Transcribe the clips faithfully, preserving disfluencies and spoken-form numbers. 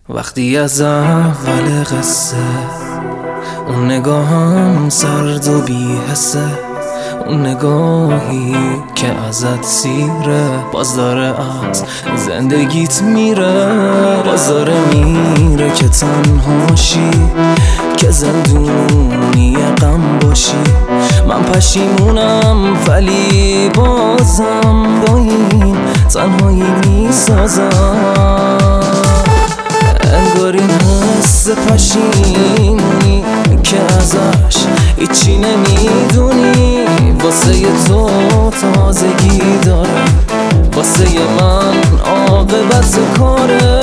وقتی از اول قصه اون نگاهم سرد و بی حسه، اون نگاهی که ازت سیره، باز داره از زندگیت میره، باز داره میره که تنهاشی، که زندونی غم باشی. من پشیمونم ولی بازم با این تنهایی میسازم. انگار این حس پشیمونی که ازش هیچی نمیدونی، واسه تو تازگی داره، واسه من عاقبت کاره.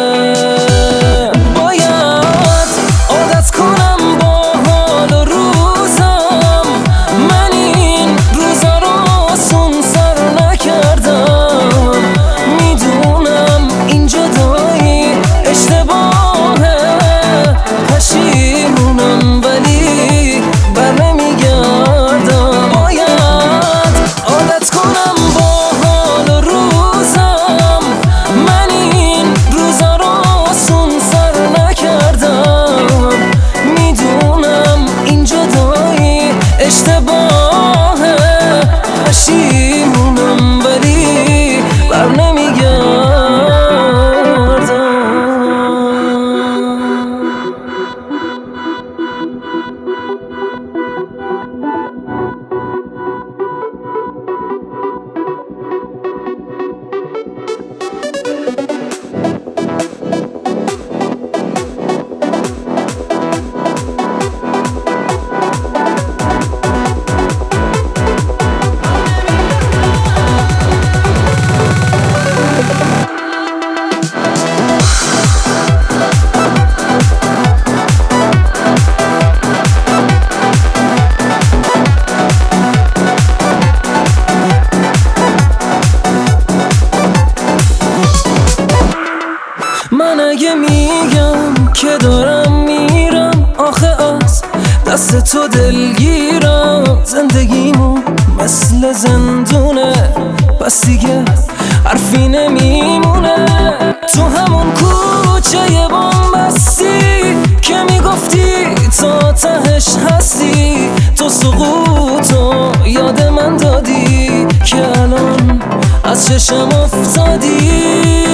باید عادت کنم با حال و روزم، من این روزا رو آسون سر نکردم. میدونم این جدایی اشتباهه، پشیمونم ولی بر نمیگردم. باید عادت کنم با حال و روزم، من این روزا رو آسون سر نکردم. میدونم این جدایی اشتباهه، پشیمونم ولی بر نمیگردم. من اگه میگم که دارم میرم، آخه از دست تو دلگیرم. زندگیمو مثل زندونه، پس دیگه حرفی نمیمونه. تو همون کوچه بامبستی که میگفتی تا تهش هستی، تو سقوطو یاد من دادی که الان از چشم افتادی.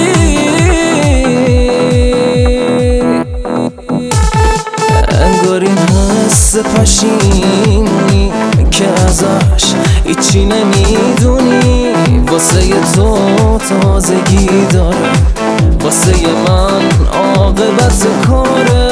انگار این حس پشیمونی که ازش هیچی نمیدونی، واسه تو تازگی داره، واسه من عاقبت کاره.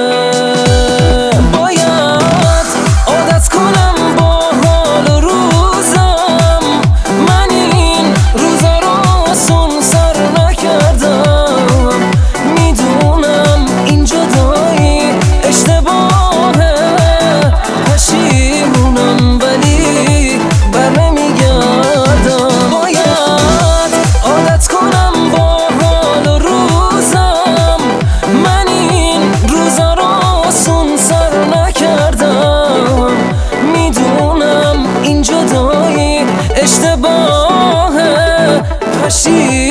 باید عادت کنم با حال و روزم، من این روزا رو آسون سر نکردم. میدونم این جدایی اشتباهه، پشیمونم ولی بر نمیگردم. باید عادت کنم با حال و روزم، من این روزا رو آسون سر نکردم. میدونم این جدایی اشتباهه، پشیمونم